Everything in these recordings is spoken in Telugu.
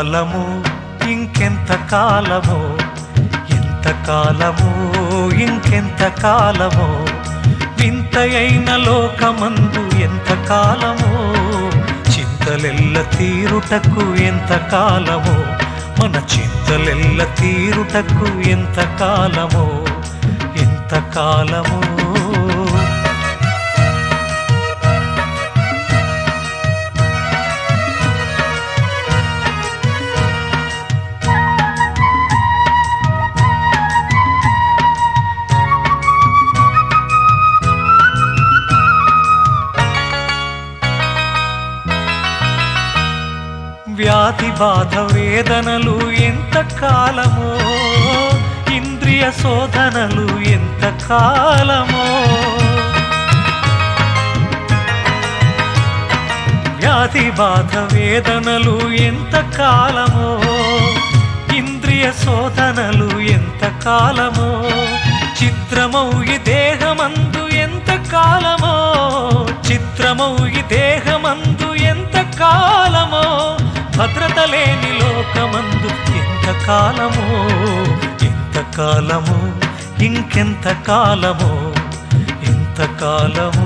కాలము ఇంకెంత కాలమో, ఎంత కాలమో ఇంకెంత కాలమో, వింతయైన లోకమందు ఎంత కాలమో, చింతలెల్ల తీరుటకు ఎంత కాలమో, మన చింతలెల్ల తీరుటకు ఎంత కాలమో, ఎంత కాలమో. వ్యాధి బాధ వేదనలు ఎంత కాలమో, ఇంద్రియ శోధనలు ఎంత కాలమో, వ్యాధి బాధ వేదనలు ఎంత కాలమో, ఇంద్రియ శోధనలు ఎంత కాలమో, చిత్రమౌ ఈ దేహమందు ఎంత కాలమో, చిత్రమౌ ఈ దేహమందు ఎంత కాలమో, భద్రత లేని లోకమందు ఎంత కాలమో, ఎంత కాలమో ఇంకెంత కాలమో, ఎంత కాలమో.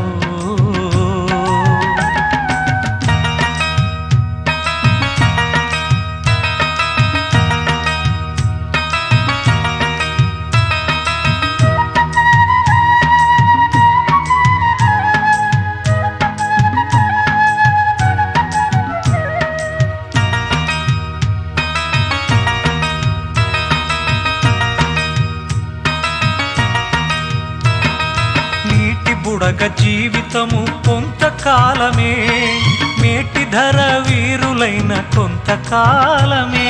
బుడగ జీవితము కొంతకాలమే, మేటి ధర వీరులైన కొంతకాలమే,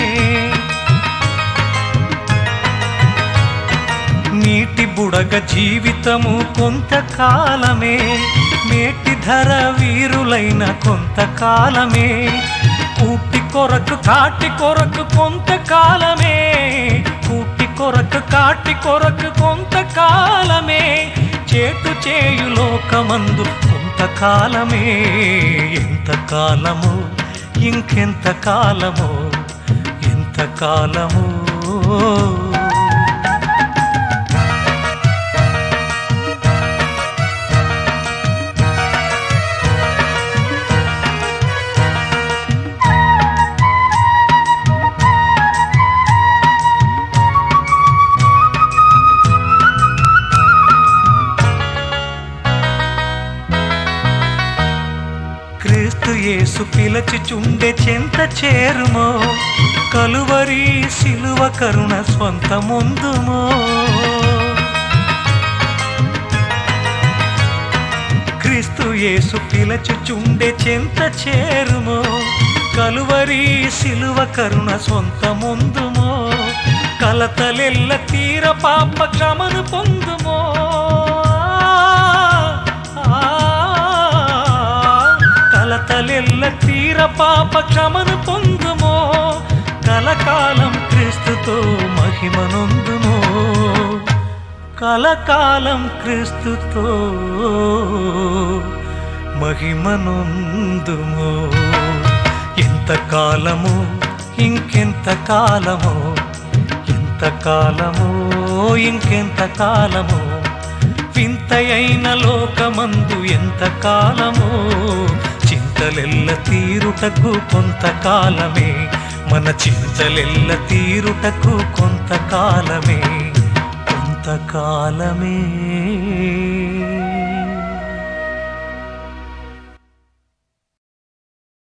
నీటి బుడగ జీవితము కొంతకాలమే, మేటి ధర వీరులైన కొంతకాలమే, కూటి కొరకు కాటి కొరకు కొంతకాలమే, కూటి కొరకు కాటి కొరకు కొంతకాలమే, చేటు చేయు లోకమందు కొంతకాలమే, ఎంత కాలమో ఇంకెంత కాలమో, ఎంత కాలమో. క్రీస్తు యేసు పిలచిచుండె చెంత చేరుమో, కలువరి సిలువ కరుణ స్వంతముందుమో, క్రీస్తు యేసు పిలచిచుండె చెంత చేరుమో, కలువరి సిలువ కరుణ స్వంతముందుమో, కలతలెల్ల తీర పాప క్షమను పొందుమో, కలతలెల్ల తీర పాప క్షమను పొందుమో, కలకాలం క్రీస్తుతో మహిమనొందుమో, కలకాలం క్రీస్తుతో మహిమనొందుమో. ఎంత కాలమో ఇంకెంత కాలమో, ఎంత కాలమో ఇంకెంత కాలమో, వింతయైన లోకమందు ఎంత కాలమో, చింతలెల్ల తీరుటకు కొంతకాలమే, మన చింతలెల్ల తీరుటకు కొంతకాలమే, కొంతకాలమే.